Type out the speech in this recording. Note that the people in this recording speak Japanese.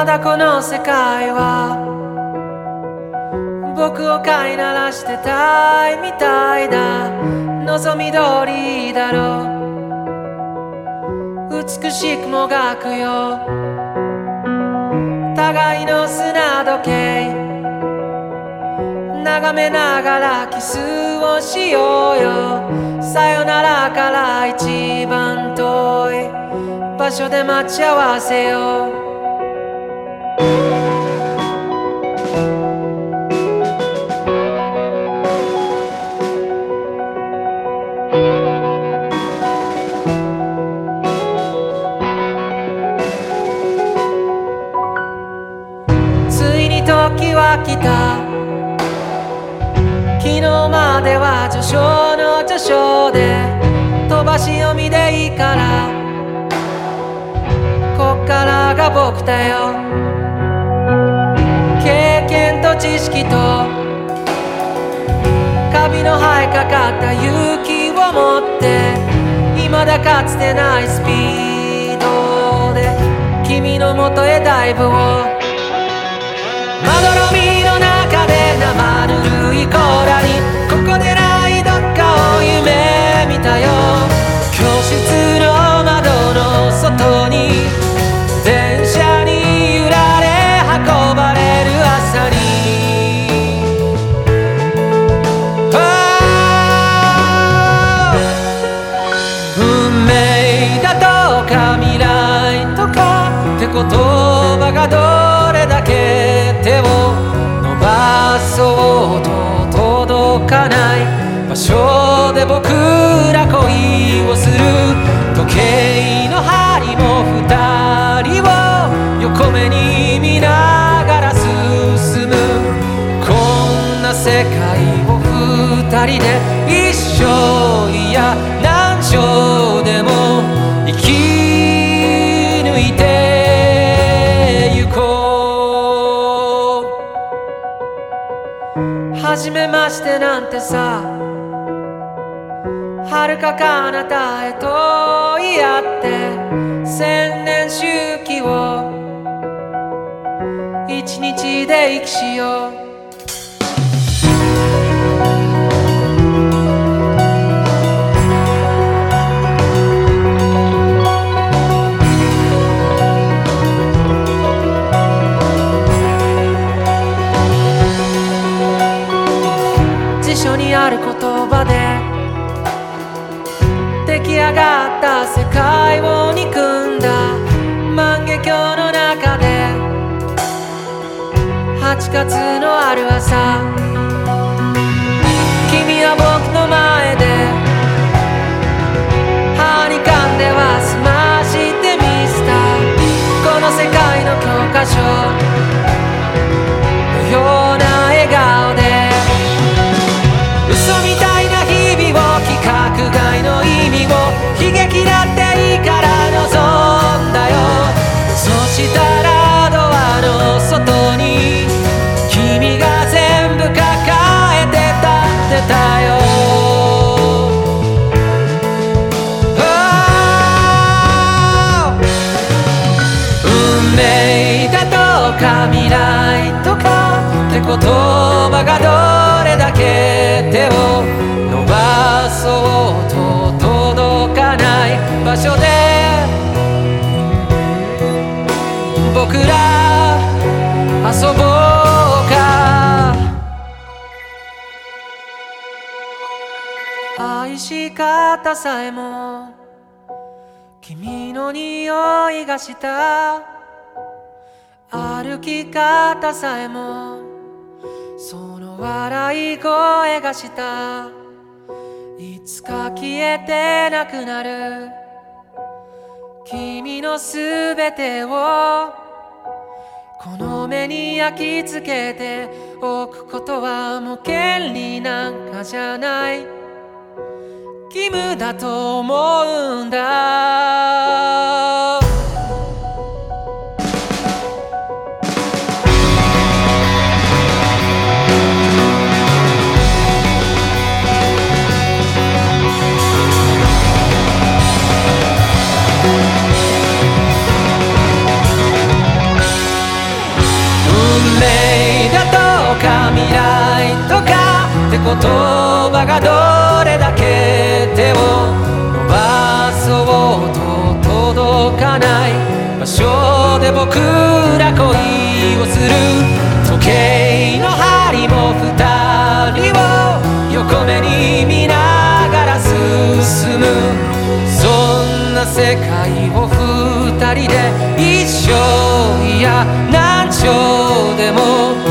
まだこの世界は僕を飼いならしてたいみたいだ。望み通りだろう、美しくもがくよ互いの砂時計、眺めながらキスをしようよ。さよならから一番遠い場所で待ち合わせよう。ついに時は来た。昨日までは序章の序章で飛ばし読みでいいから、こっからが僕だよ。経験と知識とカビの生えかかった勇気を持って、未だかつてないスピードで君の元へダイブを。まどろみの中で生ぬるい甲羅に、ここでないどっかを夢見たよ。教室の窓の外に電車に揺られ運ばれる朝に、運命だとか未来とかって言葉がどれだけ手を伸ばそうと届かない場所で僕ら恋をする。時計の針も二人を横目に見ながら進む。こんな世界を二人で一生、いや何生でも生き抜いてゆこう。初めましてなんてさ、遥か彼方へと言い合って千年周期を一日で生きしよう。辞書にある言葉で出来上がった世界を憎んだ万華鏡の中で、8月のある朝、君は僕の前で歯に噛んでは済ましてみせた。この世界の教科書のような笑顔で、嘘みたいな日々を規格外の意味を悲劇だっていいから望んだよ。そしたらドアの外に君が全部抱えて立ってたよ。運命だとか未来とかって言葉がどれだけ手を伸ばそうと届かない場所で僕ら遊ぼうか。愛し方さえも君の匂いがした。歩き方さえもその笑い声がした。いつか消えてなくなる君のすべてをこの目に焼き付けておくことはもう権利なんかじゃない。義務だと思うんだ。 葉がどれだけ手を伸ばそうと届かない場所で僕ら恋をする。時計の針も二人を横目に見ながら進む。そんな世界を二人で一生いや何兆でも